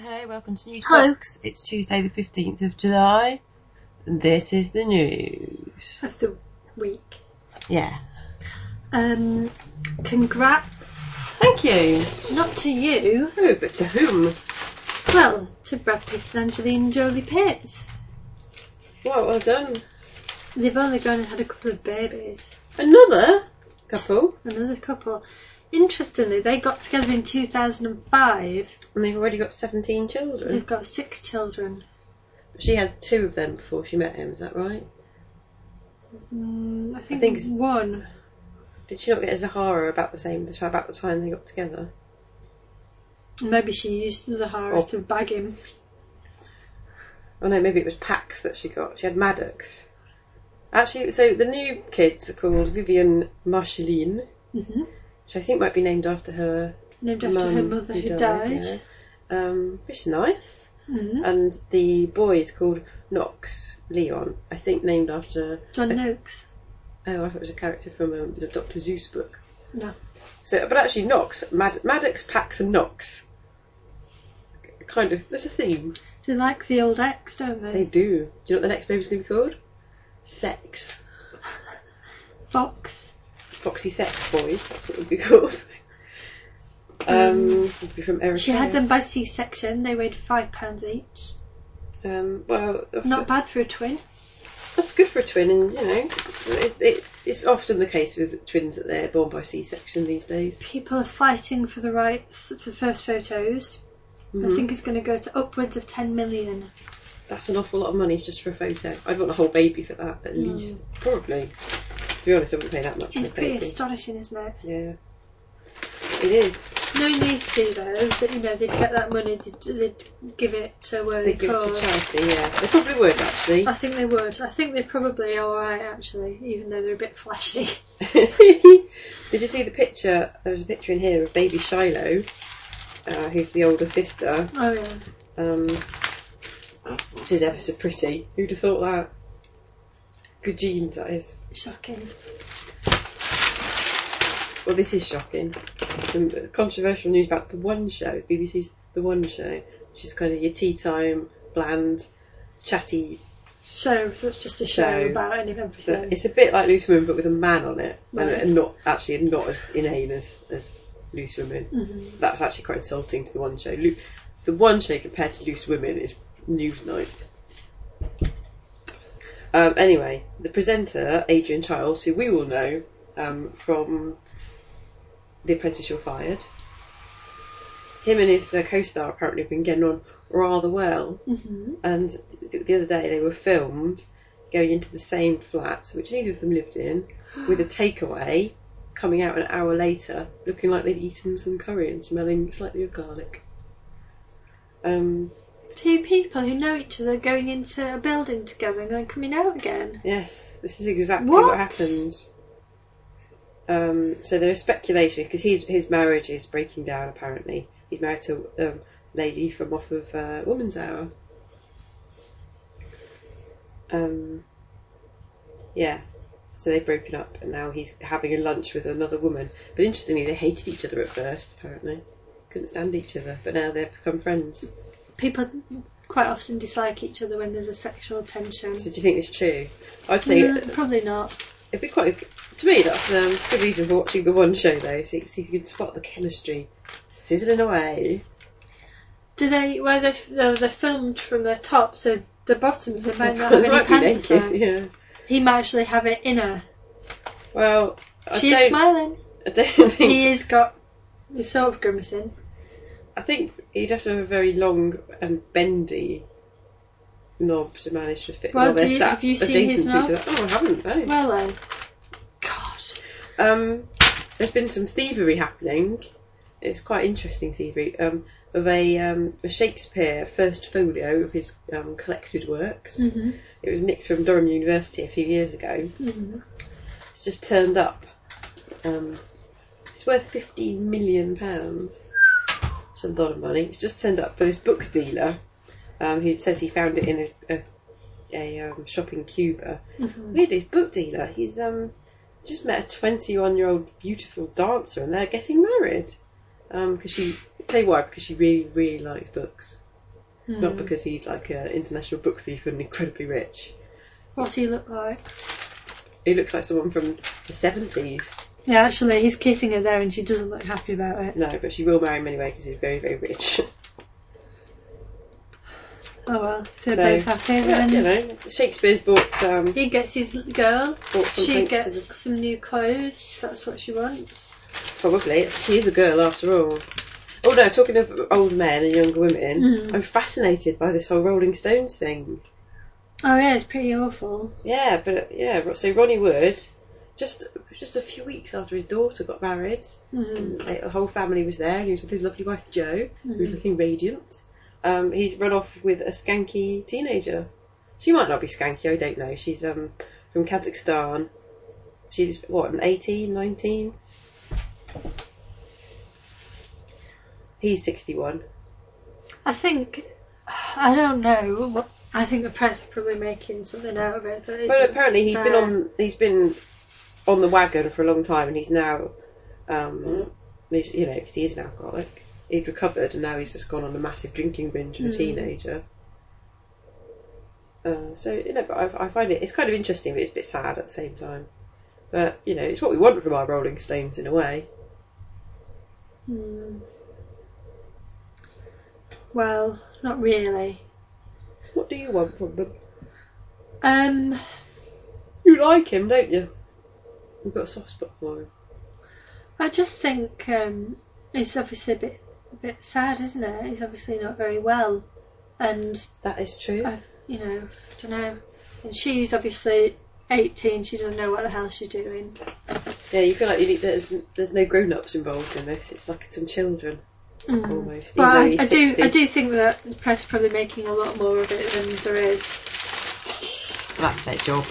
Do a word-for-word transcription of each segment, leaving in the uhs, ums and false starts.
hey, welcome to Newsbox. Hello. It's Tuesday the fifteenth of July, and this is the news. Of the week. Yeah. Um, congrats. Thank you. Not to you. Oh, but to whom? Well, to Brad Pitt and Angelina Jolie Pitt. Well, well done. They've only gone and had a couple of babies. Another couple? Another couple. Interestingly, they got together in two thousand five. And they've already got seventeen children. They've got six children. She had two of them before she met him, is that right? Mm, I think, I think it's- one. Did she not get Zahara about the same, about the time they got together? Maybe she used Zahara Oh. to bag him. Oh no, maybe it was Pax that she got. She had Maddox. Actually, so the new kids are called Vivian Marceline, Mm-hmm. which I think might be named after her Named after mum her mother who died. yeah. Um, which is nice. Mm-hmm. And the boy is called Knox Leon, I think named after... John a- Noakes. Oh, I thought it was a character from um, the Doctor Zeus book. No. So, but actually Knox, Mad- Maddox, Pax and Knox. Kind of, there's a theme. They like the old ex, don't they? They do. Do you know what the next baby's going to be called? Sex. Fox. Foxy Sex Boy, that's what it would be called. Um, it would be from Eritrea. She had them by C-section. They weighed five pounds each. Um, well, Not bad for a twin. that's good for a twin, and you know, it's, it, it's often the case with twins that they're born by C-section these days. People are fighting for the rights for the first photos. Mhm. I think it's going to go to upwards of ten million. That's an awful lot of money just for a photo. I'd want a whole baby for that, at Mm. least. Probably. To be honest, I wouldn't pay that much for It's a pretty baby. astonishing, isn't it? Yeah. It is. Knowing these two, though, that you know they'd get that money, they'd, they'd give it to where They they give it cause. to charity, yeah. They probably would, actually. I think they would. I think they're probably alright, actually, even though they're a bit flashy. Did you see the picture? There was a picture in here of baby Shiloh, uh, who's the older sister. Oh, yeah. Um, she's ever so pretty. Who'd have thought that? Good genes, that is. Shocking. Well, this is shocking. Some controversial news about The One Show, B B C's The One Show, which is kind of your tea time, bland, chatty. Show, that's just a show, Show. about any of So everything. it's a bit like Loose Women, but with a man on it, and, Right. and not actually not as inane as, as Loose Women. Mhm. That's actually quite insulting to The One Show. Lo- the One Show compared to Loose Women is Newsnight. Um, anyway, the presenter, Adrian Chiles, who we all know um, from The Apprentice You're Fired, him and his uh, co-star apparently have been getting on rather well, Mhm. and th- the other day they were filmed going into the same flat, which neither of them lived in, with a takeaway, coming out an hour later looking like they'd eaten some curry and smelling slightly of garlic. Um, Two people who know each other going into a building together and then coming out again. yes, this is exactly what, What? happened. Um, so there is speculation, because his, his marriage is breaking down apparently. He's married to a um, lady from off of uh, Woman's Hour. Um, yeah, so they've broken up and now he's having a lunch with another woman. But interestingly, they hated each other at first, apparently. Couldn't stand each other, but now they've become friends. People quite often dislike each other when there's a sexual tension. So do you think this is true? I'd say Mm, probably not. it'd be quite a, to me that's a um, good reason for watching The One Show though, see, see if you can spot the chemistry sizzling away. Do they? Well, they they're, they're filmed from the top, so the bottoms they might not They have any might be pants naked, on. yeah. He might actually have it in her. Well, I She's don't, smiling. I don't think He has got. He's sort of grimacing. I think you'd have to have a very long and bendy knob to manage to fit. Well, while they're do you- sat have you seen adjacent his to knob? each other. Oh, I haven't. No. Well then. God. Um, there's been some thievery happening. It's quite interesting thievery um, of a, um, a Shakespeare first folio of his um, collected works. Mhm. It was nicked from Durham University a few years ago. Mhm. It's just turned up. Um, it's worth fifteen million pounds. It's a lot of money. It's just turned up for this book dealer um, who says he found it in a, a, a um, shop in Cuba. Mhm. Weirdly, his book dealer, he's um, just met a twenty-one-year-old beautiful dancer and they're getting married. Um, because she, tell you why, because she really, really likes books. not because he's like an international book thief and incredibly rich. What's he look like? He looks like someone from the seventies. Yeah, actually, he's kissing her there and she doesn't look happy about it. No, but she will marry him anyway because he's very, very rich. Oh well, if they're So, both happy. Yeah, Then you know, Shakespeare's bought um, he gets his girl. bought something She to gets the- some new clothes. That's what she wants. Probably. She is a girl after all. Oh no, talking of old men and younger women, Mm. I'm fascinated by this whole Rolling Stones thing. Oh yeah, it's pretty awful. Yeah, but yeah, so Ronnie Wood, just just a few weeks after his daughter got married, Mm. and the whole family was there, and he was with his lovely wife Jo, who was Mhm. looking radiant. Um, he's run off with a skanky teenager. She might not be skanky, I don't know. She's um from Kazakhstan. She's, what, eighteen, nineteen? He's sixty-one. I think I don't know. What, I think the press are probably making something out of it. That But isn't apparently he's been fair. on he's been on the wagon for a long time, and he's now, um, he's, you know, because he is an alcoholic. He'd recovered, and now he's just gone on a massive drinking binge with a Mm. teenager. Uh, so you know, but I, I find it it's kind of interesting, but it's a bit sad at the same time. But you know, it's what we want from our Rolling Stones in a way. Hmm. Well, not really. What do you want from them? Um, You like him, don't you? You've got a soft spot for him. I just think um, it's obviously a bit, a bit sad, isn't it? He's obviously not very well, and That is true. I, you know, I don't know. And she's obviously eighteen. She doesn't know what the hell she's doing. Yeah, you feel like you need, there's there's no grown-ups involved in this. It's like some children. Mm. Almost. But Even though I, he's I do, sixty. I do think that the press are probably making a lot more of it than there is. That's their job.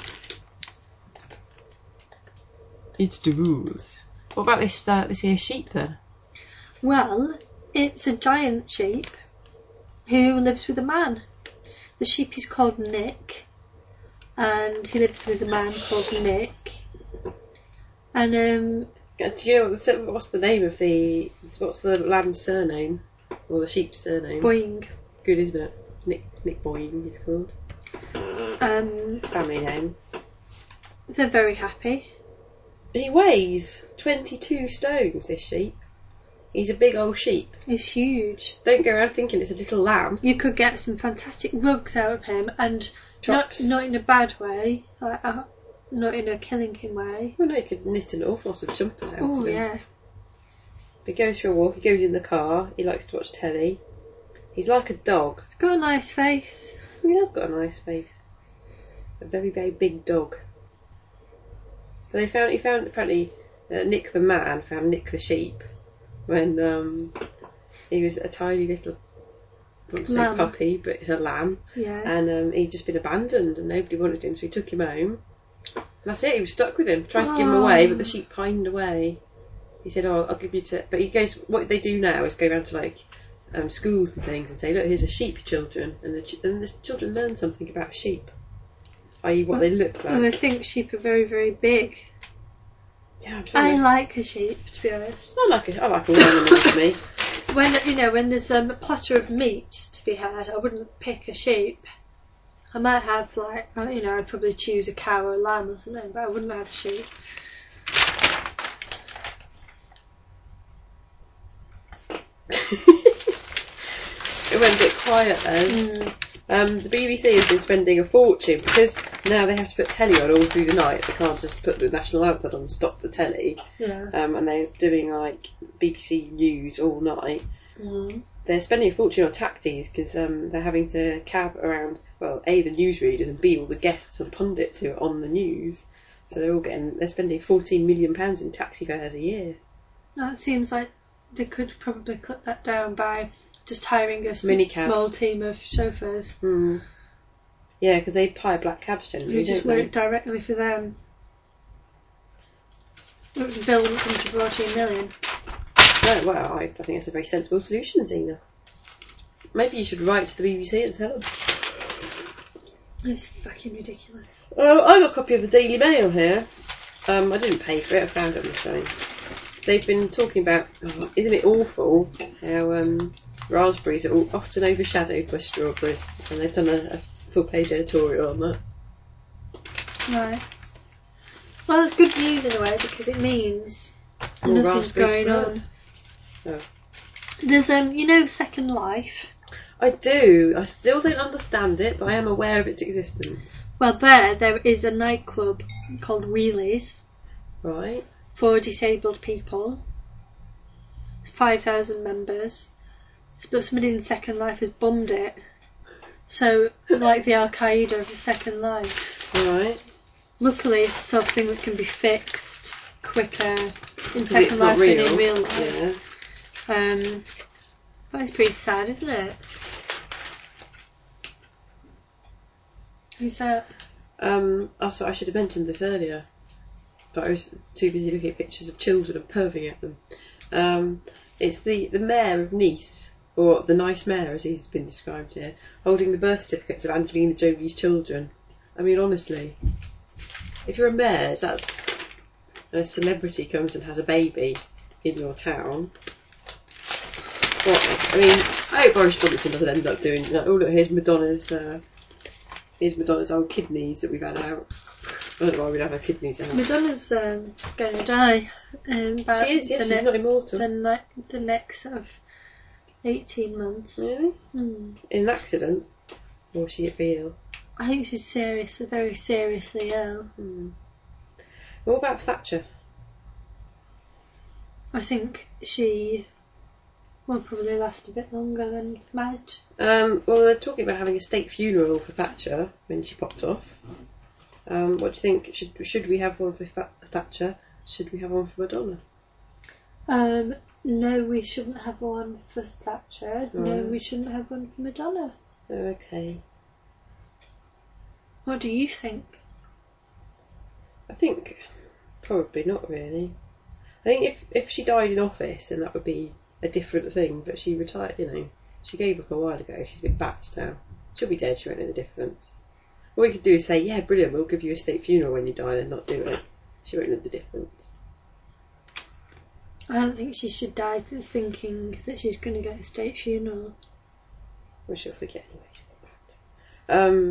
It's the rules. What about this uh, this here sheep then? Well, it's a giant sheep who lives with a man. The sheep is called Nick, and he lives with a man called Nick. And um, Uh, Do you know what the, what's the name of the what's the lamb's surname or the sheep's surname? Boing. Good, isn't it? Nick Nick Boying, he's called. Um, Family name. they're very happy. He weighs twenty-two stones. This sheep. He's a big old sheep. He's huge. Don't go around thinking it's a little lamb. You could get some fantastic rugs out of him, and not Chops. not in a bad way, like uh, not in a killing him way. Well, no, you could knit an awful lot of jumpers out Oh of him. yeah. He goes for a walk. He goes in the car. He likes to watch telly. He's like a dog. He's got a nice face. He has got a nice face. A very, very big dog. But they found, he found, apparently, uh, Nick the man found Nick the sheep when um, he was a tiny little, I wouldn't say Lamb. puppy, but it's a lamb. Yeah. And um, he'd just been abandoned and nobody wanted him, so he took him home. And that's it, he was stuck with him. Tried to give him away, but the sheep pined away. He said, oh, I'll give you to... But he goes, what they do now is go around to, like, um, schools and things and say, look, here's a sheep, children. And the, ch- and the children learn something about sheep. that is what they look And I like. think sheep are very, very big. Yeah, I'm sure. I I, like a sheep, to be honest. like it. I like all animals to me. When you know, when there's um, a platter of meat to be had, I wouldn't pick a sheep. I might have like, uh, you know, I'd probably choose a cow or a lamb or something, but I wouldn't have a sheep. It went a bit quiet then. Mm. Um, the B B C has been spending a fortune because now they have to put telly on all through the night. They can't just put the national anthem on and stop the telly. Yeah. Um, and they're doing like B B C News all night. Mm. They're spending a fortune on taxis because um, they're having to cab around, well, A, the newsreaders, and B, all the guests and pundits who are on the news. So they're all getting, they're spending fourteen million pounds in taxi fares a year. That seems like they could probably cut that down by just hiring a s- Minicab. small team of chauffeurs Hmm. Yeah, because they hire black cabs generally, who just don't they? work directly for them. The bill wouldn't come to fourteen million. No, well, I, I think that's a very sensible solution, Zena. Maybe you should write to the B B C and tell them. It's fucking ridiculous. Oh, I got a copy of the Daily Mail here. Um, I didn't pay for it, I found it on the phone. They've been talking about, oh, isn't it awful how um, raspberries are all often overshadowed by strawberries, and they've done a, a full page editorial on that. Right. Well, it's good news in a way because it means More nothing's raspberry going on. spreads. Oh. There's um, you know, Second Life. I do. I still don't understand it, but I am aware of its existence. Well, there there is a nightclub called Wheelies Right. for disabled people. It's five thousand members. But somebody in Second Life has bummed it. So, like the Al Qaeda of the Second Life. Right. Luckily, it's the sort of thing that can be fixed quicker in It's Second not Life than real. in real life. Yeah. Um, but it's pretty sad, isn't it? Who's that? Um, oh, sorry, I should have mentioned this earlier, but I was too busy looking at pictures of children and perving at them. Um, it's the, the mayor of Nice, or the nice mayor as he's been described here, holding the birth certificates of Angelina Jolie's children. I mean, honestly, if you're a mayor, is that and a celebrity comes and has a baby in your town, what? I mean, I hope Boris Johnson doesn't end up doing that. Oh look, here's Madonna's. Uh, Here's Madonna's old kidneys that we've had out. I don't know why we'd have her kidneys out. Madonna's um, going to die. Um, about She is, yeah, the she's ne- not immortal. The, ne- the next sort of eighteen months. Really? Hmm. In an accident? Or was she real? I think she's seriously, very seriously ill. Hmm. What about Thatcher? I think she will probably last a bit longer than Madge. Um, well, they're talking about having a state funeral for Thatcher when she popped off. Um, what do you think? Should should we have one for Fa- Thatcher? Should we have one for Madonna? Um, no, we shouldn't have one for Thatcher. No, Right. we shouldn't have one for Madonna. Okay. What do you think? I think probably not really. I think if if she died in office, then that would be a different thing. But she retired, you know. She gave up a while ago. She's a bit battered now. She'll be dead. She won't know the difference. What we could do is say, yeah, brilliant. We'll give you a state funeral when you die, then not do it. She won't know the difference. I don't think she should die th- thinking that she's going to get a state funeral. Well, she'll forget anyway. Um,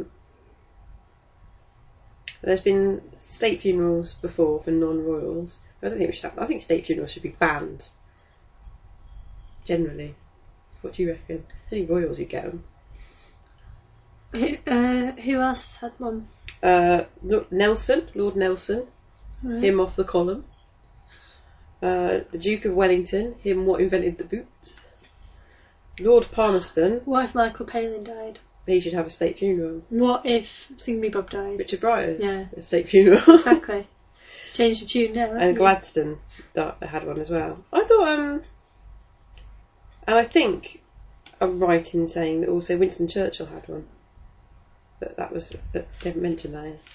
there's been state funerals before for non-royals. I don't think we should have. I think state funerals should be banned. Generally, what do you reckon? It's only royals who get them. Who, uh, who else has had one? Uh, look, Nelson, Lord Nelson, Right. him off the column. Uh, the Duke of Wellington, him what invented the boots. Lord Palmerston, What if Michael Palin died? he should have a state funeral. What if Thingamy-Bob died? Richard Briers, Yeah. a state funeral. Exactly. Change the tune now. hasn't And he? Gladstone that had one as well. I thought, um, and I think I'm right in saying that also Winston Churchill had one, but that was but they haven't mentioned that here.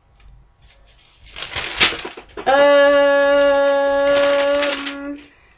Um,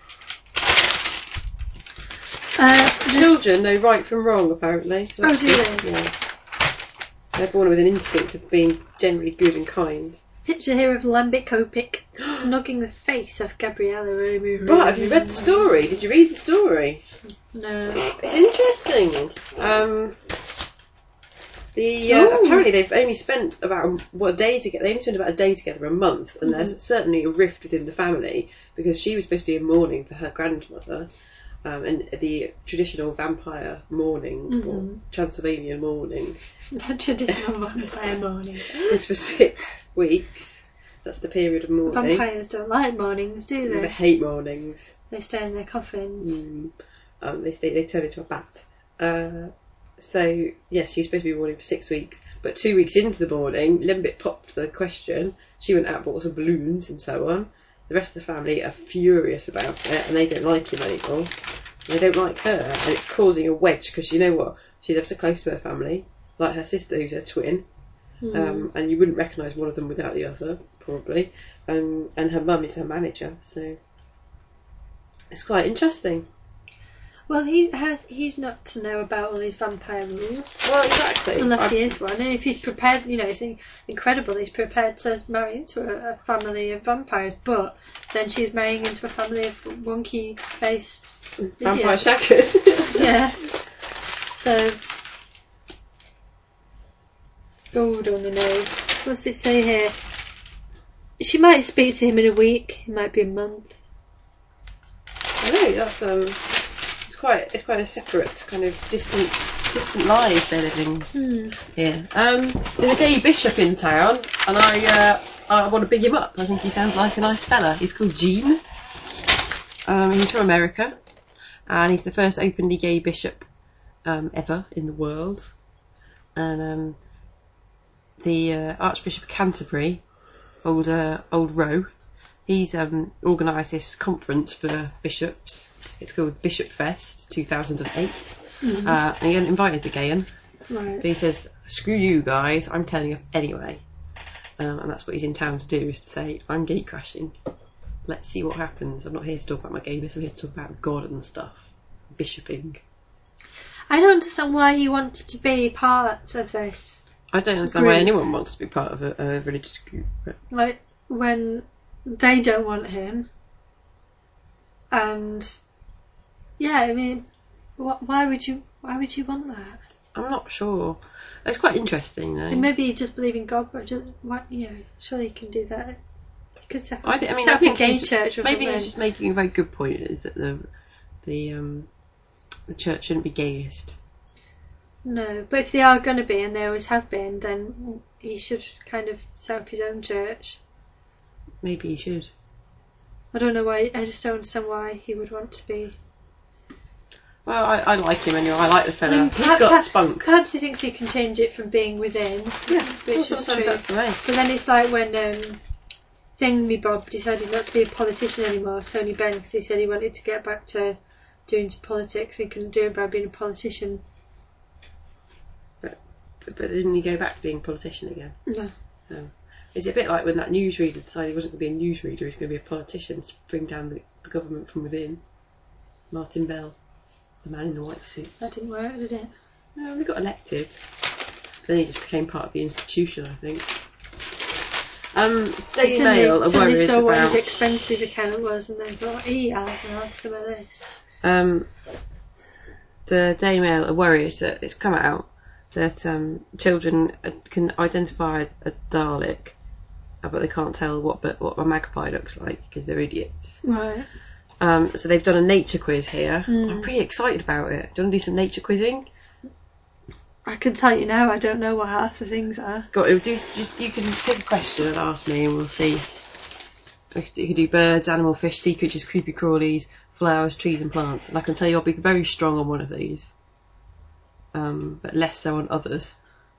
Uh, children know right from wrong apparently. So Oh, that's do good. they? Yeah. They're born with an instinct of being generally good and kind. Picture here of Lambic Kopic snugging the face of Gabriella Romero. But have you read the story? Did you read the story? No. It's interesting. Um, the uh, Ooh. apparently they've only spent about a, what, a day together. They only spent about a day together, a month, and Mhm. there's certainly a rift within the family because she was supposed to be in mourning for her grandmother, um, and the traditional vampire mourning or Mhm. Transylvanian mourning The traditional vampire morning. is for six weeks. That's the period of mourning. Vampires don't like mornings, do They they? hate mornings. They stay in their coffins. Mm. Um, they stay, they turn into a bat. Uh, so yes, she's supposed to be mourning for six weeks, but two weeks into the mourning, Limbit popped the question. She went out, bought some balloons and so on. The rest of the family are furious about it, and they don't like him anymore. They don't like her, and it's causing a wedge because you know what? She's ever so close to her family, like her sister, who's her twin. Mm. Um, and you wouldn't recognise one of them without the other, probably. Um, and her mum is her manager, so it's quite interesting. Well, he has. He's not to know about all these vampire rules. Well, exactly. Unless I- he is one, and if he's prepared, you know, it's in- incredible. He's prepared to marry into a, a family of vampires, but then she's marrying into a family of wonky-faced Vampire Idiot. shaggers. Yeah. So, gold on the nose. What's it say here? She might speak to him in a week. It might be a month. I know, that's um it's quite it's quite a separate kind of distant distant lives they're living Hmm. here. Um there's a gay bishop in town and I uh I want to big him up. I think he sounds like a nice fella. He's called Gene. Um he's from America and he's the first openly gay bishop um ever in the world. And um the uh, Archbishop of Canterbury, old uh, old Roe, he's um, organised this conference for bishops. It's called Bishop Fest two thousand eight. Mm-hmm. Uh, and he hadn't invited the gayen. Right. But he says, screw you guys, I'm turning up anyway. Um, and that's what he's in town to do, is to say, I'm gate crashing. Let's see what happens. I'm not here to talk about my gayness, I'm here to talk about God and stuff. Bishoping. I don't understand why he wants to be part of this. I don't understand group. why anyone wants to be part of a, a religious group. But Like, when they don't want him. And, yeah, I mean, wh- why would you why would you want that? I'm not sure. It's quite interesting, though. And maybe you just believe in God, but just, what, you know, surely you can do that. You could set up, I, th- I mean, set I up a think gay he's, church or maybe something. he's just making a very good point. Is that the the um the church shouldn't be gayist. No, but if they are going to be, and they always have been, then he should kind of set up his own church. Maybe he should. I don't know why. I just don't understand why he would want to be. Well, I, I like him anyway. I like the fella. I mean, He's perhaps- got perhaps- spunk. Perhaps he thinks he can change it from being within. Yeah, which is sometimes true. that's the way. But then it's like when um, Thingy Bob decided not to be a politician anymore, Tony Benn, because he said he wanted to get back to doing politics. He couldn't do it by being a politician. But, but didn't he go back to being a politician again? No. No. Is it a bit like when that newsreader decided he wasn't going to be a newsreader, he was going to be a politician to bring down the, the government from within? Martin Bell, the man in the white suit. That didn't work, did it? No, he got elected. Then he just became part of the institution, I think. Um, Daily Suddenly- Mail are suddenly worried saw what his about. expenses account was and then thought, yeah, I'll have some of this. Um, the Daily Mail are worried that it's come out that um, children uh, can identify a Dalek, uh, but they can't tell what but what a magpie looks like because they're idiots. Right. Um, so they've done a nature quiz here. Mm. I'm pretty excited about it. Do you want to do some nature quizzing? I can tell you now, I don't know what half the things are. Go on, do, just you can pick a question and ask me, and we'll see. You could, you could do birds, animal, fish, sea creatures, creepy crawlies, flowers, trees, and plants. And I can tell you, I'll be very strong on one of these, um, but less so on others.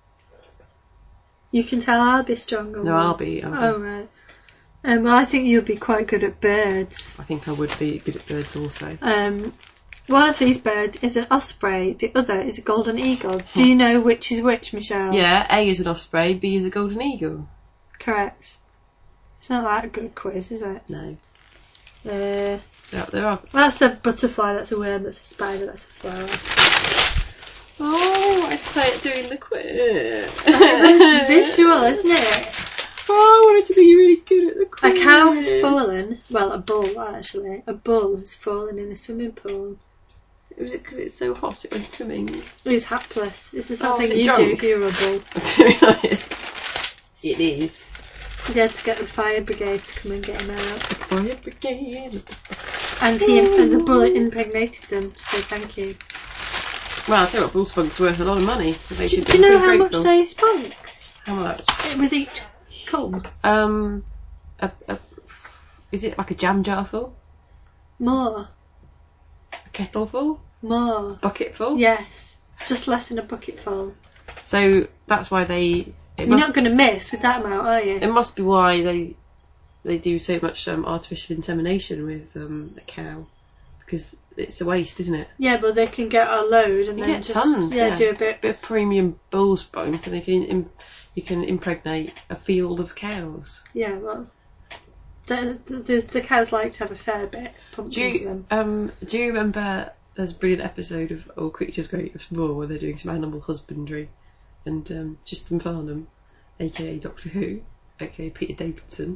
You can tell I'll be strong on No, one. I'll be. I'll be Oh, right. Um, well, I think you'll be quite good at birds. I think I would be good at birds also. Um, one of these birds is an osprey, the other is a golden eagle. Do you know which is which, Michelle? Yeah, A is an osprey, B is a golden eagle. Correct. It's not that good a quiz, is it? No. Uh, Yeah, there are. well, that's a butterfly, that's a worm, that's a spider, that's a flower. Oh, I wanted to play it doing the quiz. It's visual, isn't it? Oh, I wanted to be really good at the A quiz. cow has fallen. Well, a bull, actually. A bull has fallen in a swimming pool. Was it because it's so hot it went swimming? He was hapless. This is Oh, something was it you drunk? do if you're a bull. To be honest, it is. You had to get the fire brigade to come and get him out. Fire brigade. And he and the bull impregnated them to say thank you. Well, I'll tell you what, bull spunk's worth a lot of money, so they Do, should do be you know pretty how much grateful. they spunk How much? with each cum? Um, a, a, is it like a jam jar full? More. A kettle full? More. Bucket full? Yes. Just less than a bucket full. So that's why they. It You're must, not going to miss with that amount, are you? it must be why they they do so much um, artificial insemination with um, a cow, because it's a waste, isn't it? Yeah, but they can get a load and You then get just tons. yeah, Yeah, do a bit. bit of premium bull spunk, and they can im- you can impregnate a field of cows. Yeah, well, the, the the cows like to have a fair bit pumped Do into you them. um do you remember there's a brilliant episode of All Creatures Great More where they're doing some animal husbandry, and um, Tristan Farnham, aka Doctor Who, aka Peter Davidson,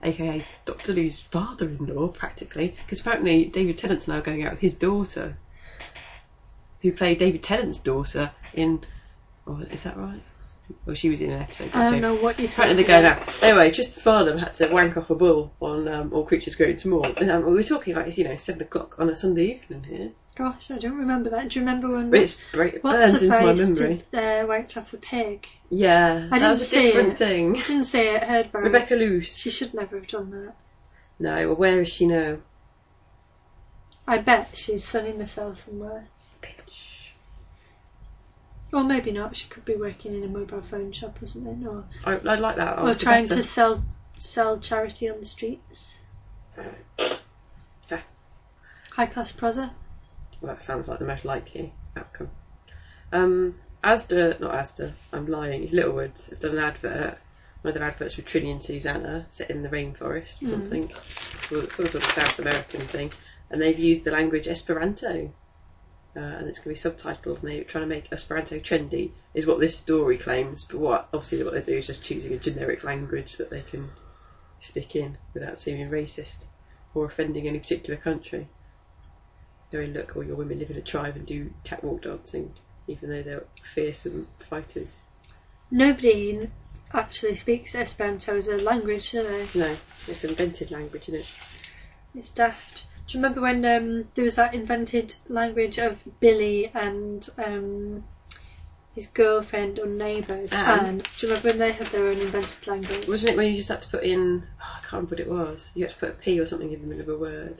aka Doctor Who's father-in-law, practically, because apparently David Tennant's now going out with his daughter, who played David Tennant's daughter in. Oh, is that right? Well, she was in an episode. I don't too. know what you're Apparently talking they're going about. out. Anyway, just the father had to wank off a bull on um, All Creatures Grow Small. And, um, we were talking like it's, you know, seven o'clock on a Sunday evening here. Gosh, I don't remember that. Do you remember when? But it's break, it What's burns the into my face memory. Did, uh, wanked off the pig. Yeah, I that was didn't a different see it. thing. I didn't say it. Heard about Rebecca it. Luce. She should never have done that. No, well, where is she now? I bet she's sunning herself somewhere. Bitch. Or maybe not. She could be working in a mobile phone shop or something, or I, I like that. or answer trying better. to sell sell charity on the streets. Yeah. High class Prozza. Well, that sounds like the most likely outcome. Um, Asda, not Asda, I'm lying, it's Littlewoods, have done an advert, one of their adverts with Trini and Susanna, set in the rainforest or Mm. something, or some sort of South American thing, and they've used the language Esperanto, uh, and it's going to be subtitled, and they're trying to make Esperanto trendy, is what this story claims, but what, obviously what they do is just choosing a generic language that they can stick in without seeming racist or offending any particular country. Go, look, all your women live in a tribe and do catwalk dancing, even though they're fearsome fighters. Nobody actually speaks Esperanto as a language, do they? No, it's an invented language, isn't it? It's daft. Do you remember when um, there was that invented language of Billy and um, his girlfriend or neighbours? Anne. Anne. Do you remember when they had their own invented language? Wasn't it when you just had to put in, oh, I can't remember what it was, you had to put a P or something in the middle of a word?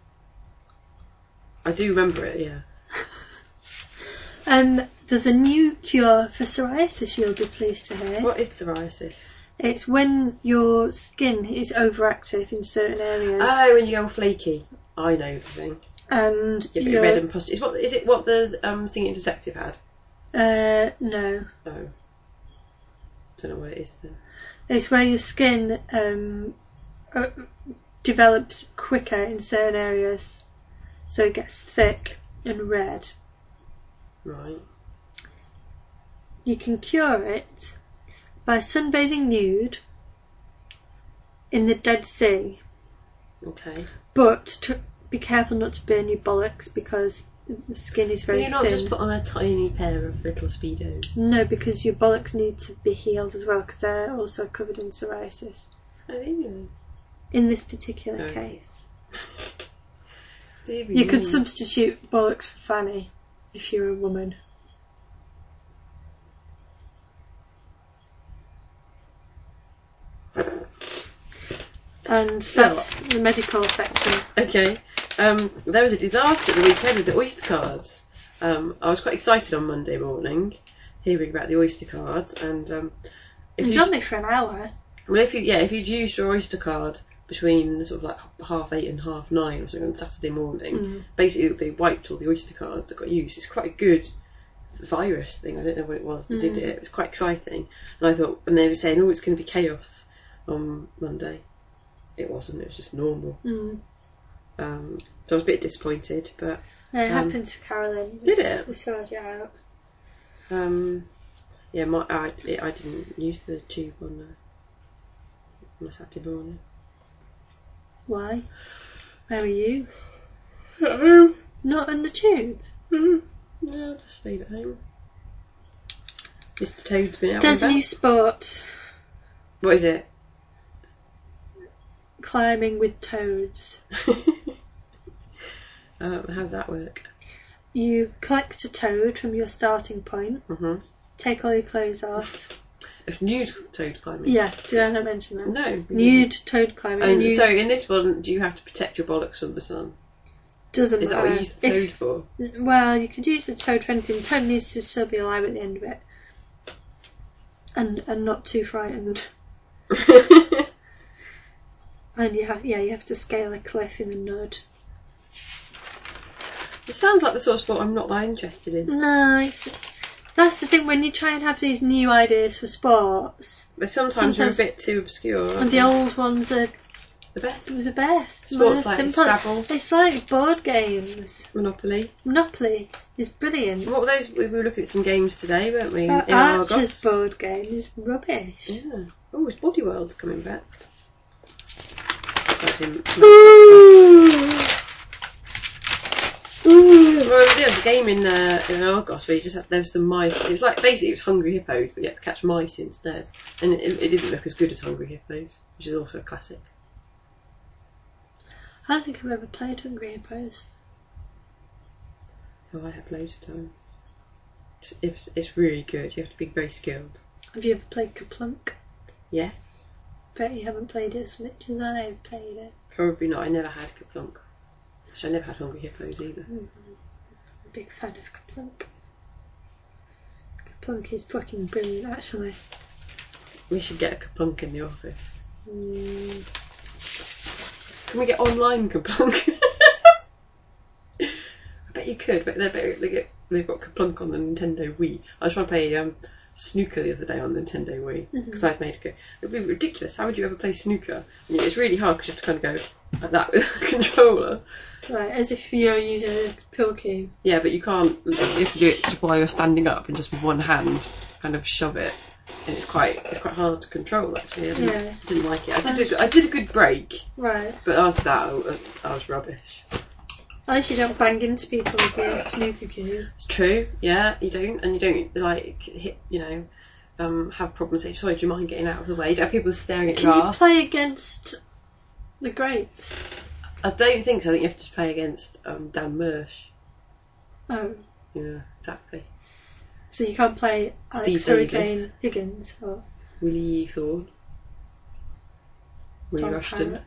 I do remember it, yeah. Um, there's a new cure for psoriasis, you'll be pleased to hear. What is psoriasis? It's when your skin is overactive in certain areas. Oh, when you go all flaky. I know the thing. and Yeah, but you're, red and pustular. Is, what, is it what the um, Singing Detective had? uh, no. Oh. Don't know what it is then. It's where your skin um, uh, develops quicker in certain areas, so it gets thick and red. Right. You can cure it by sunbathing nude in the Dead Sea, Okay. but to be careful not to burn your bollocks because the skin is Can very you not thin. just put on a tiny pair of little Speedos? No, because your bollocks need to be healed as well because they're also covered in psoriasis. Oh, really? In this particular Okay. case. Dear You could me. substitute bollocks for fanny if you're a woman. And that's the medical section. Okay. Um, there was a disaster the weekend with the Oyster cards. Um, I was quite excited on Monday morning, hearing about the Oyster cards, and um, It if was you, only for an hour. well, if you yeah, if you'd used your Oyster card between sort of like half eight and half nine or something on Saturday morning, Mm. basically they wiped all the Oyster cards that got used. It's quite a good virus thing. I don't know what it was that Mm. did it. It was quite exciting, and I thought, and they were saying, oh, it's going to be chaos on Monday. It wasn't. It was just normal. Mm. Um, so I was a bit disappointed, but It Um, happened to Carolyn. did it? We sorted it out. um, yeah, my I, I didn't use the tube on, uh, on a Saturday morning. Why? Where are you? At home. Not on the tube. Yeah, I just stayed at home. Mister Toad's been out. There's a and new about. sport, What is it? climbing with toads. um, how does that work? You collect a toad from your starting point, Mm-hmm. take all your clothes off. It's nude toad climbing. Yeah, did I not mention that? No. we Nude toad climbing. didn't. and And you, so in this one, do you have to protect your bollocks from the sun? doesn't Is that matter. what you use the toad If- for? Well, you could use the toad for anything. The toad needs to still be alive at the end of it. And and not too frightened. And you have yeah, you have to scale a cliff in the mud. It sounds like the sort of sport I'm not that interested in. No, it's, that's the thing when you try and have these new ideas for sports, They sometimes, are a Sometimes- bit too obscure. aren't and the they? old ones are the best. the best. Sports They're like simple. Scrabble. It's like board games. Monopoly. Monopoly is brilliant. What were those? We were looking at some games today, weren't we? Uh, in Archer's Argos. board game is rubbish. Yeah. Oh, it's Body World's coming back. That's in Manchester. Well, there was a game in uh, in Argos where you just had, there was some mice. It was like basically it was Hungry Hippos, but you had to catch mice instead, and it, it didn't look as good as Hungry Hippos, which is also a classic. I don't think I've ever played Hungry Hippos. Oh, I have loads of times. It's, it's it's really good. You have to be very skilled. Have you ever played Kaplunk? Yes. Bet you haven't played it as much as I've played it. Probably not. I never had Kaplunk. Actually, I never had Hungry Hippos either. Mm-hmm. I'm a big fan of Kaplunk. Kaplunk is fucking brilliant, actually. We should get a Kaplunk in the office. Mm. Can we get online Kaplunk? I bet you could, but they they get they've got Kaplunk on the Nintendo Wii. I was trying to play um, snooker the other day on the Nintendo Wii because mm-hmm. I'd made it go. It'd be ridiculous. How would you ever play snooker? And it's really hard because you have to kind of go like that with a controller. Right, as if you're using a pill cube. Yeah, but you can't. You have to do it while you're standing up and just with one hand kind of shove it. And it's quite it's quite hard to control actually. I didn't, yeah. didn't like it. I did a, I did a good break. Right. But after that, I, I was rubbish. At least you don't bang into people with your snooker cube. It's true. Yeah, you don't, and you don't like hit. You know, um, have problems. Like, sorry, do you mind getting out of the way? You don't have people staring at Can your you ass. play against the greats? I don't think so. I think you have to play against um, Dan Mersh. Oh. Yeah, exactly. So you can't play Alex Steve Hurricane Davis. Higgins or Willie Thorne. Willie Tom Rushton.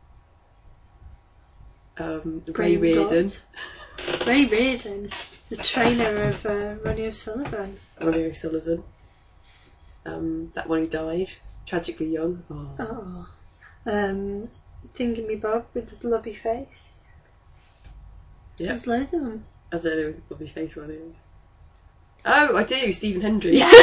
Parrott. Um, Ray Reardon. Ray Reardon, the trainer of uh, Ronnie O'Sullivan. Ronnie O'Sullivan. Um, that one who died tragically young. Oh. Oh. Um, Thingy Bob with the blobby face. Yeah. There's loads of them. I don't know who the blobby face one is. Oh, I do, Stephen Hendry. Yeah.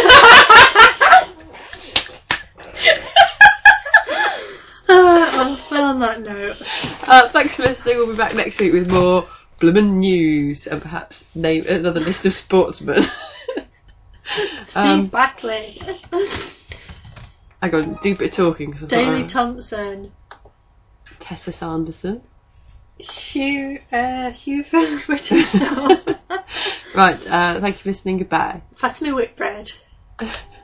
uh, well, on that note. Uh, thanks for listening. We'll be back next week with more bloomin' news and perhaps name another list of sportsmen. Steve um, Backley. Hang on, do a bit of talking. Cause Daley uh, Thompson. Tessa Sanderson. Hugh, uh, Hugh from Whittingstall. Right, uh, thank you for listening. Goodbye. Fatima Whitbread.